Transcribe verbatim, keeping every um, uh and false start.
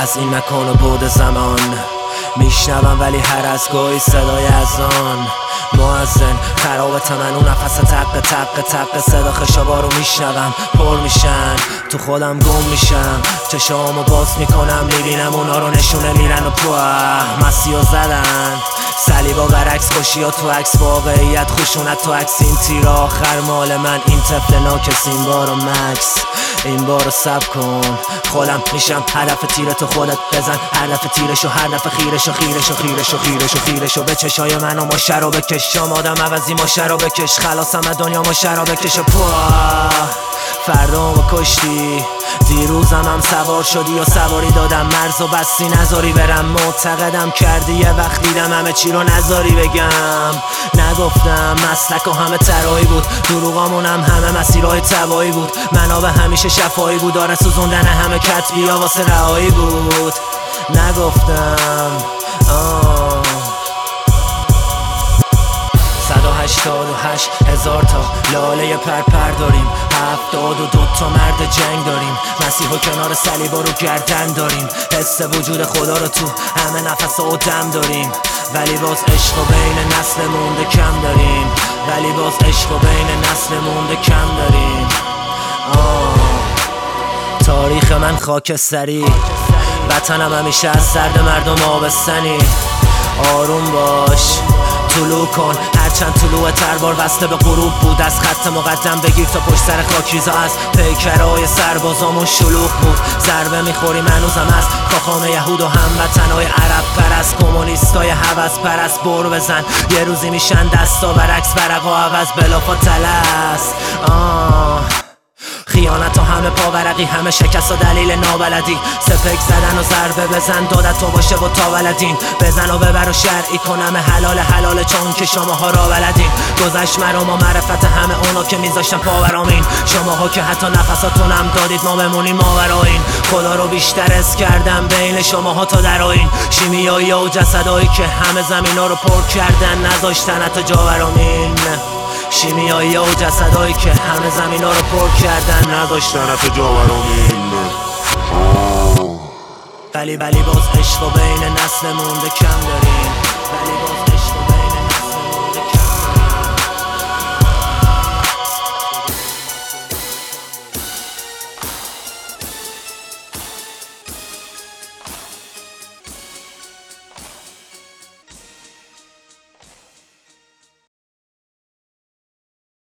پس این نکن و بود زمان میشنوم ولی هر از گاهی صدای اذان مؤذن خراب تمن اون نفس تق تق تق صدا خشابا رو میشنوم پر میشن تو خودم گم میشم چشامو باز میکنم میبینم اونا رو نشونه میرن و پوه مسیحا زدن صلیبا برعکس کشی ها تو عکس واقعیت خشونت تو عکس این تیر آخر مال من این طفل ناکس این بارو مکس این بارو سب کن خودم میشم هدف تیر تو خودت بزن هدف تیرشو هر دفعه خیرشو خیرشو خیرشو خیرشو خیرشو به چشای من و ما شرا بکش شام آدم عوضی ما شرا بکش خلاصم از دنیا ما شرا بکش پوه فردا ما کشتی دیروزم هم سوار شدی و سواری دادم مرز و بستی نذاری برم معتقدم کردی یه وقت دیدم همه چی رو نذاری بگم نگفتم مسلک و همه ترایی بود دروغامونم همه مسیرهای تبایی بود منابع همیشه شفایی بود آره سوزوندن همه کتبیا واسه رهایی بود نگفتم آه صد و هشتاد و هشت هزار تا لاله پرپر داریم هفتاد و دو تا مرد جنگ داریم مسیحا کنار صلیبا رو گردن داریم حس وجود خدا رو تو همه نفس و دم داریم ولی باز عشق و بین نسل مونده کم داریم ولی باز عشق و بین نسل مونده کم داریم آه. تاریخ من خاکستری وطنم همیشه از سرد مردم آبستنی آروم باش طلوع کن هرچند طلوع تربار وصله به غروب بود از خط مقدم بگیر تا پشت سر خاکریزا از پیکرهای سربازامون شلوغ بود ضربه میخوریم هنوزم از کاخام یهود و هموطنای عرب پرست کمونیستای هوس پرست بر بزن یه روزی میشن دستا برعکس ورقا عوض بلافاصله است آه خیانت و همه پاورقی همه شکست و دلیل نابلدی سپک زدن و ضربه بزن دادت تو باشه و تا ولدین بزن و ببر و شرعی کنم حلال حلال چون که شماها را بلدین گذشت مرا و معرفت همه اونا که میذاشتن پاورامین شماها که حتی نفساتونم دادید ما بمونیم ماورایین خدا رو بیشتر اس کردم بین شماها تا درایین شیمیایی و جسدایی که همه زمینا رو پر کردن نذاشتن حتی جاورامین شیمیایی و جسدایی که همه زمین ها رو پر کردن نداشتن حتی جاورامین ولی ولی باز عشق و بین نسل مونده کم داریم